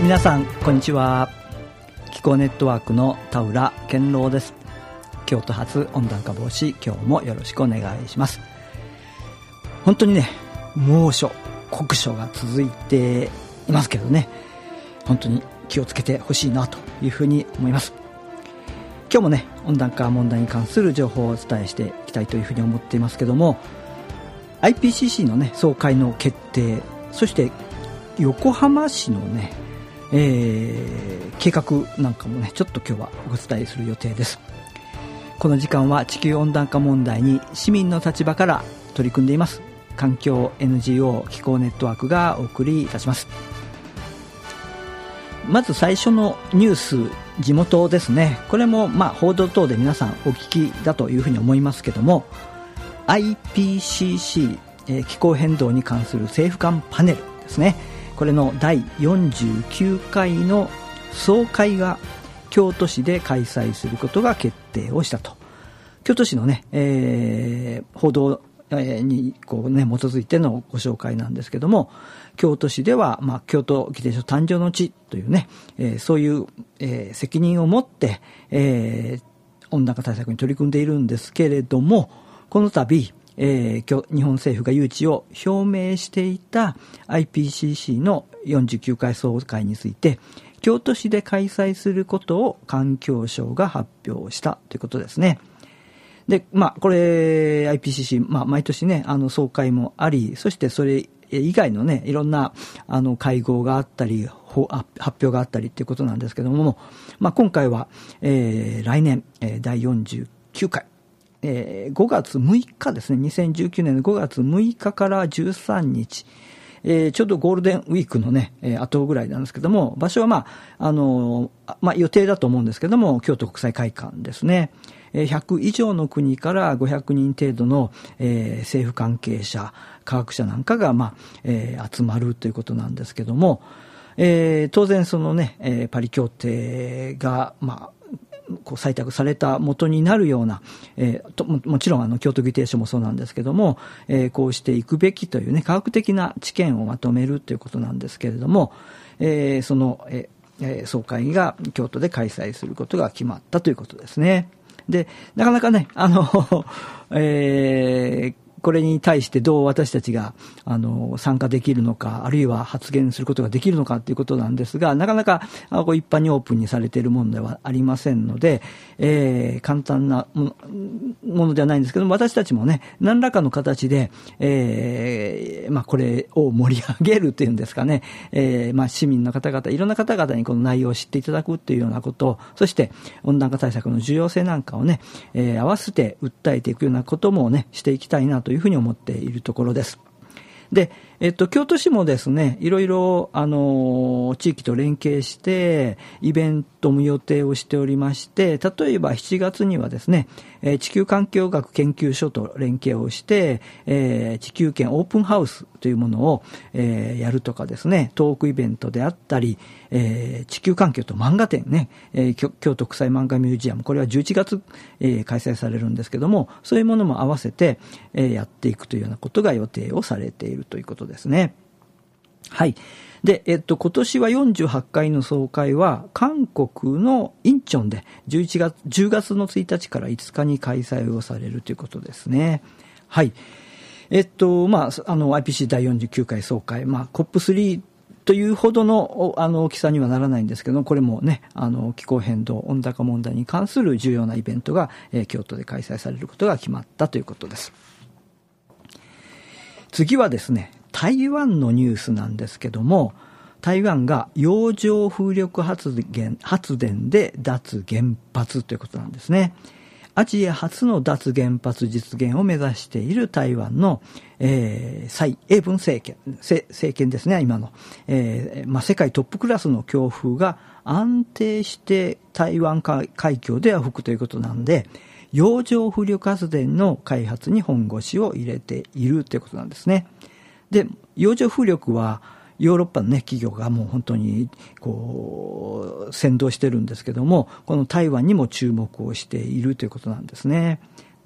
皆さんこんにちは。気候ネットワークの田浦健郎です。京都発温暖化防止、今日もよろしくお願いします。本当にね、猛暑酷暑が続いていますけどね、本当に気をつけてほしいなというふうに思います。今日もね、温暖化問題に関する情報をお伝えしていきたいというふうに思っていますけども、 IPCC のね総会の決定、そして横浜市のね、計画なんかもね、ちょっと今日はお伝えする予定です。この時間は地球温暖化問題に市民の立場から取り組んでいます環境 NGO 気候ネットワークがお送りいたします。まず最初のニュース、地元ですね。これも報道等で皆さんお聞きだというふうに思いますけども、 IPCC、気候変動に関する政府間パネルですね。これの第49回の総会が京都市で開催することが決定をしたと。京都市のね、報道に基づいてのご紹介なんですけども、京都市では、京都議定書誕生の地というね、そういう、責任を持って、温暖化対策に取り組んでいるんですけれども、この度、日本政府が誘致を表明していた IPCC の49回総会について京都市で開催することを環境省が発表したということですね。で、これ IPCC、毎年ね、総会もあり、そしてそれ以外のね、いろんな会合があったり発表があったりということなんですけども、今回は、来年、第49回5月6日ですね、2019年の5月6日から13日、ちょうどゴールデンウィークのね、後ぐらいなんですけども、場所は予定だと思うんですけども、京都国際会館ですね。100以上の国から500人程度の、政府関係者、科学者なんかが、集まるということなんですけども、当然そのね、パリ協定が、採択された元になるような、もちろん京都議定書もそうなんですけども、こうしていくべきというね、科学的な知見をまとめるということなんですけれども、その、総会が京都で開催することが決まったということですね。で、なかなかね、これに対してどう私たちが参加できるのか、あるいは発言することができるのかということなんですが、なかなか一般にオープンにされているものではありませんので、簡単なものではないんですけども、私たちもね、何らかの形で、これを盛り上げるというんですかね、市民の方々、いろんな方々にこの内容を知っていただくというようなこと、そして温暖化対策の重要性なんかをね、合わせて訴えていくようなこともね、していきたいなというふうに思っているところです。で、京都市もですね、いろいろ地域と連携してイベントも予定をしておりまして、例えば7月にはですね、地球環境学研究所と連携をして、地球圏オープンハウスというものを、やるとかですね、トークイベントであったり、地球環境と漫画展ね、京都国際漫画ミュージアム、これは11月、開催されるんですけども、そういうものも合わせて、やっていくというようなことが予定をされているということですね。はい。で、今年は48回の総会は韓国のインチョンで10月の1日から5日に開催をされるということですね。はい。IPCC 第49回総会、COP3 というほどの大きさにはならないんですけど、これもね、気候変動、温暖化問題に関する重要なイベントが、京都で開催されることが決まったということです。次はですね、台湾のニュースなんですけども、台湾が洋上風力発電で脱原発ということなんですね。アジア初の脱原発実現を目指している台湾の、蔡英文政権ですね、今の、世界トップクラスの強風が安定して台湾海峡では吹くということなんで、洋上風力発電の開発に本腰を入れているということなんですね。で、洋上風力はヨーロッパのね、企業がもう本当にこう先導してるんですけども、この台湾にも注目をしているということなんですね。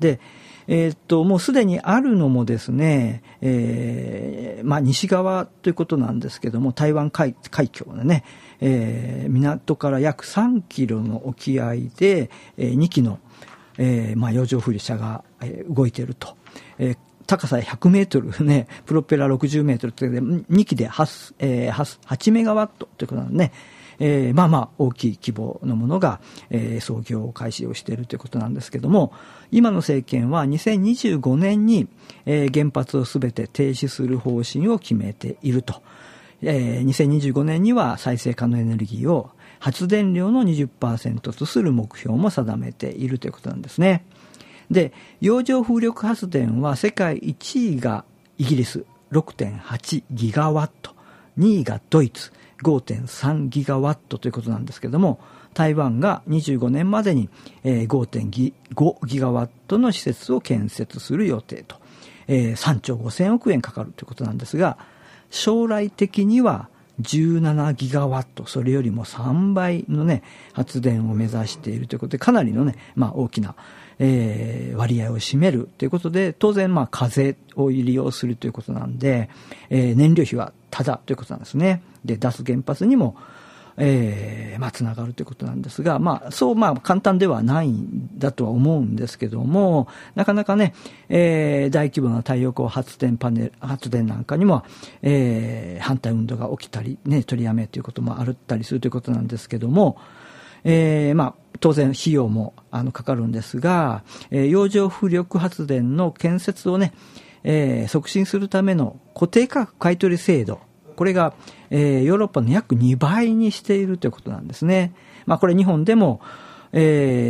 で、もうすでにあるのもですね、西側ということなんですけども、台湾海峡のね、港から約3キロの沖合で、2機の、洋上風力車が、動いていると。高さ100メートルね、プロペラ60メートルということで、2機で8メガワットということなんでね、大きい規模のものが、操業開始をしているということなんですけども、今の政権は2025年に、原発をすべて停止する方針を決めていると。2025年には再生可能エネルギーを発電量の 20% とする目標も定めているということなんですね。で、洋上風力発電は世界1位がイギリス 6.8 ギガワット、2位がドイツ 5.3 ギガワットということなんですけども、台湾が25年までに 5.5 ギガワットの施設を建設する予定と、3兆5000億円かかるということなんですが、将来的には17ギガワット、それよりも3倍のね、発電を目指しているということで、かなりのね、大きな、割合を占めるということで、当然風を利用するということなんで、燃料費はタダということなんですね。で、脱原発にも、つながるということなんですが、そう簡単ではないんだとは思うんですけども、なかなかね、大規模な太陽光発電なんかにも、反対運動が起きたりね、取りやめということもあったりするということなんですけども、当然費用もかかるんですが、洋上風力発電の建設をね、促進するための固定価格買取制度、これが、ヨーロッパの約2倍にしているということなんですね。これ日本でも、取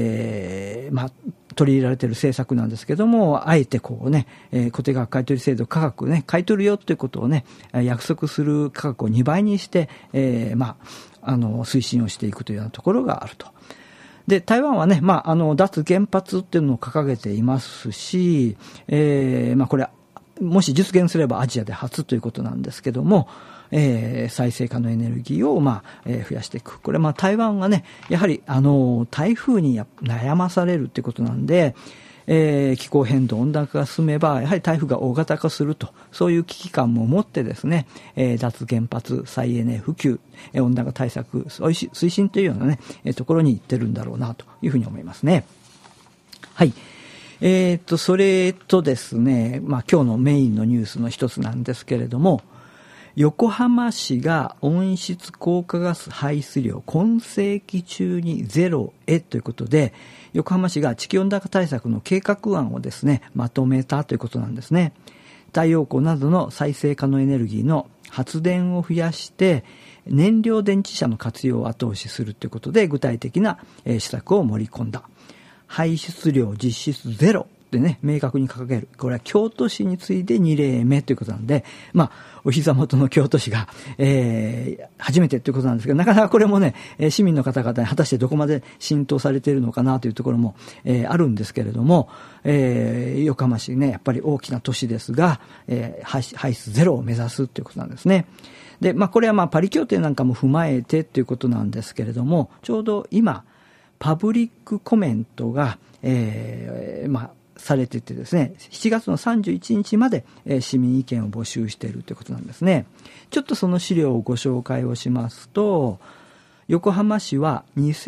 り入れられている政策なんですけども、あえてこうね、固定価格買取制度価格ね、買い取るよということをね、約束する価格を2倍にして、推進をしていくというようなところがあると。で、台湾はね、脱原発っていうのを掲げていますし、これ、もし実現すればアジアで初ということなんですけども、再生可能エネルギーを増やしていく。これ台湾はね、やはり台風に悩まされるということなんで、気候変動温暖化が進めばやはり台風が大型化すると、そういう危機感も持ってですね、脱原発再エネ普及、温暖化対策推進というようなね、ところに行ってるんだろうなというふうに思いますね。はい。それとですね、今日のメインのニュースの一つなんですけれども、横浜市が温室効果ガス排出量今世紀中にゼロへということで、横浜市が地球温暖化対策の計画案をですね、まとめたということなんですね。太陽光などの再生可能エネルギーの発電を増やして燃料電池車の活用を後押しするということで、具体的な施策を盛り込んだ。排出量実質ゼロでね、明確に掲げる。これは京都市に次いで2例目ということなんで、お膝元の京都市が、初めてということなんですけど、なかなかこれもね、市民の方々に果たしてどこまで浸透されているのかなというところも、あるんですけれども、横浜市ね、やっぱり大きな都市ですが、排出ゼロを目指すということなんですね。で、これはパリ協定なんかも踏まえてということなんですけれども、ちょうど今、パブリックコメントが、されていてですね、7月の31日まで、市民意見を募集しているということなんですね。ちょっとその資料をご紹介をしますと、横浜市は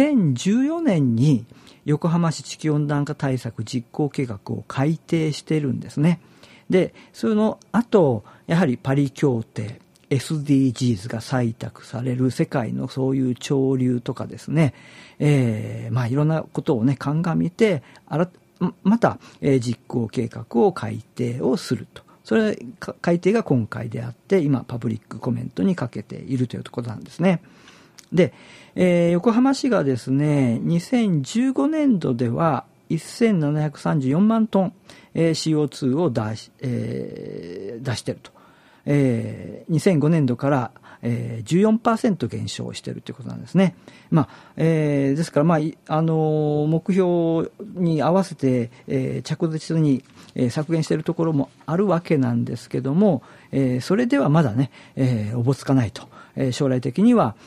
2014年に横浜市地球温暖化対策実行計画を改定しているんですね。で、その後、やはりパリ協定、SDGs が採択される世界のそういう潮流とかですね、いろんなことをね、鑑みて、また、実行計画を改定をすると。それ改定が今回であって、今パブリックコメントにかけているというところなんですね。で、横浜市がですね、2015年度では1734万トン、CO2 を出していると。2005年度から、14% 減少しているということなんですね。ですから、目標に合わせて、着実に、削減しているところもあるわけなんですけども、それではまだね、おぼつかないと。将来的には、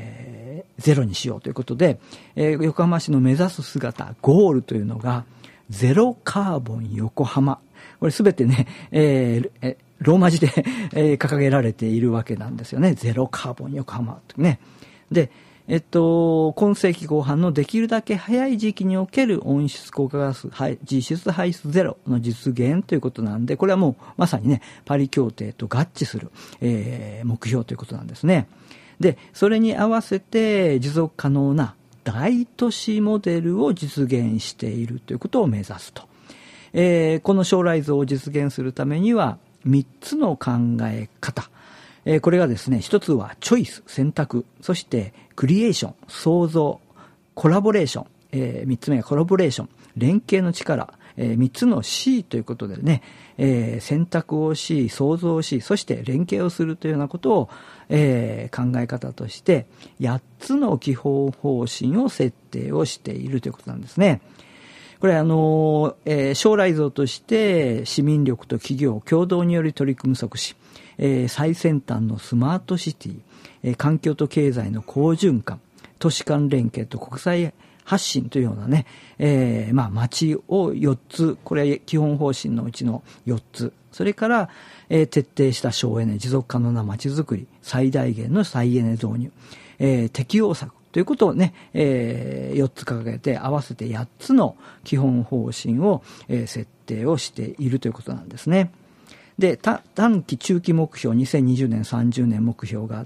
ゼロにしようということで、横浜市の目指す姿、ゴールというのが、 ゼロカーボン横浜。これすべてね、ローマ字で掲げられているわけなんですよね。ゼロカーボン横浜とね。で、今世紀後半のできるだけ早い時期における温室効果ガス実質排出ゼロの実現ということなんで、これはもうまさにね、パリ協定と合致する、目標ということなんですね。で、それに合わせて持続可能な大都市モデルを実現しているということを目指すと。この将来像を実現するためには3つの考え方。これがですね、一つはチョイス、選択、そしてクリエーション、創造、コラボレーション、三つ目がコラボレーション、連携の力、三つの C ということでね、選択をし、創造をし、そして連携をするというようなことを、考え方として8つの基本方針を設定をしているということなんですね。これ将来像として市民力と企業共同により取り組む促進、最先端のスマートシティ、環境と経済の好循環、都市間連携と国際発信というようなね、街を4つ、これ基本方針のうちの4つ、それから、徹底した省エネ、持続可能な街づくり、最大限の再エネ導入、適用策ということをね、4つ掲げて合わせて8つの基本方針を、設定をしているということなんですね。で、短期中期目標、2020年30年目標があって、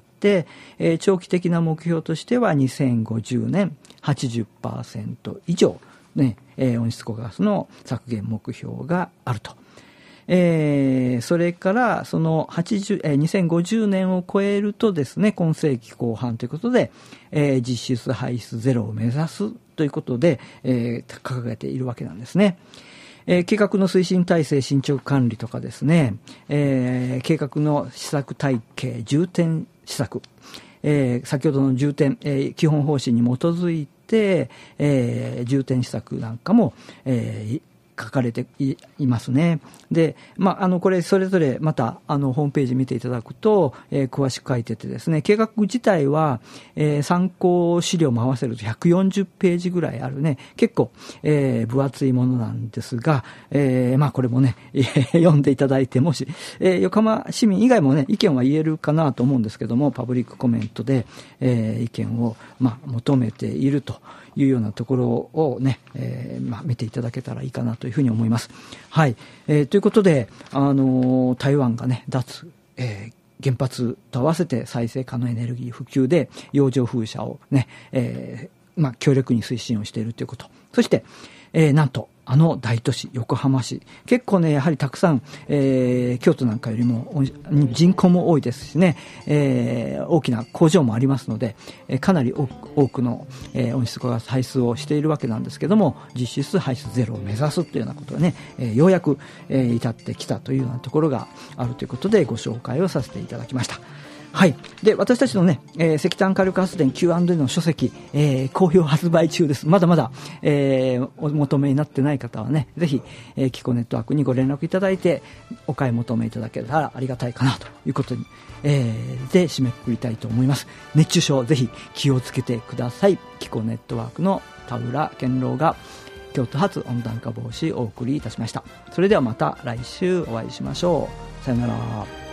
長期的な目標としては2050年 80% 以上、ね、温室効果ガスの削減目標があると。それからその2050年を超えるとですね、今世紀後半ということで、実質排出ゼロを目指すということで、掲げているわけなんですね。計画の推進体制、進捗管理とかですね、計画の施策体系、重点施策、先ほどの重点、基本方針に基づいて、重点施策なんかも、書かれて いますね。で、これそれぞれまたホームページ見ていただくと、詳しく書いててですね、計画自体は、参考資料も合わせると140ページぐらいあるね、結構、分厚いものなんですが、これもね、読んでいただいて、もし、横浜市民以外もね、意見は言えるかなと思うんですけども、パブリックコメントで、意見を、求めているというようなところをね、見ていただけたらいいかなというふうに思います。はい。ということで、台湾がね、脱、原発と合わせて再生可能エネルギー普及で洋上風車をね、強力に推進をしているということ。そして、なんと、大都市、横浜市。結構ね、やはりたくさん、京都なんかよりも人口も多いですしね、大きな工場もありますので、かなり多くの、温室効果ガス排出をしているわけなんですけども、実質排出ゼロを目指すというようなことがね、ようやく、至ってきたというようなところがあるということでご紹介をさせていただきました。はい。で、私たちのね、石炭火力発電 Q&A の書籍、好評発売中です。まだまだ、お求めになってない方はね、ぜひ、キコネットワークにご連絡いただいて、お買い求めいただけたらありがたいかなということに、で、締めくくりたいと思います。熱中症、ぜひ気をつけてください。キコネットワークの田浦健郎が、京都発温暖化防止をお送りいたしました。それではまた来週お会いしましょう。さよなら。